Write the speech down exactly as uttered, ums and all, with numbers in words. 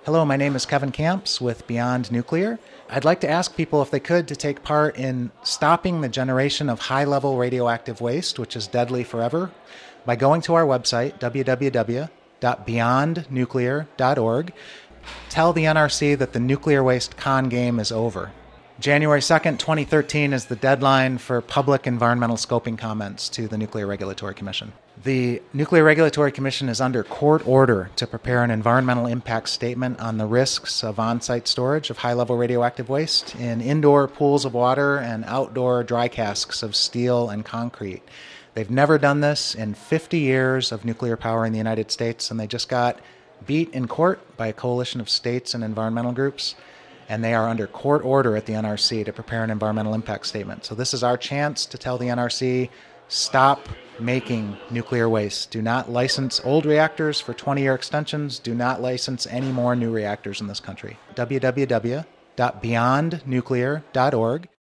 Hello, my name is Kevin Camps with Beyond Nuclear. I'd like to ask people, if they could, to take part in stopping the generation of high-level radioactive waste, which is deadly forever, by going to our website, w w w dot beyond nuclear dot org. Tell the N R C that the nuclear waste con game is over. January second, twenty thirteen is the deadline for public environmental scoping comments to the Nuclear Regulatory Commission. The Nuclear Regulatory Commission is under court order to prepare an environmental impact statement on the risks of on-site storage of high-level radioactive waste in indoor pools of water and outdoor dry casks of steel and concrete. They've never done this in fifty years of nuclear power in the United States, and they just got beat in court by a coalition of states and environmental groups, and they are under court order at the N R C to prepare an environmental impact statement. So this is our chance to tell the N R C, stop making nuclear waste. Do not license old reactors for twenty-year extensions. Do not license any more new reactors in this country. w w w dot beyond nuclear dot org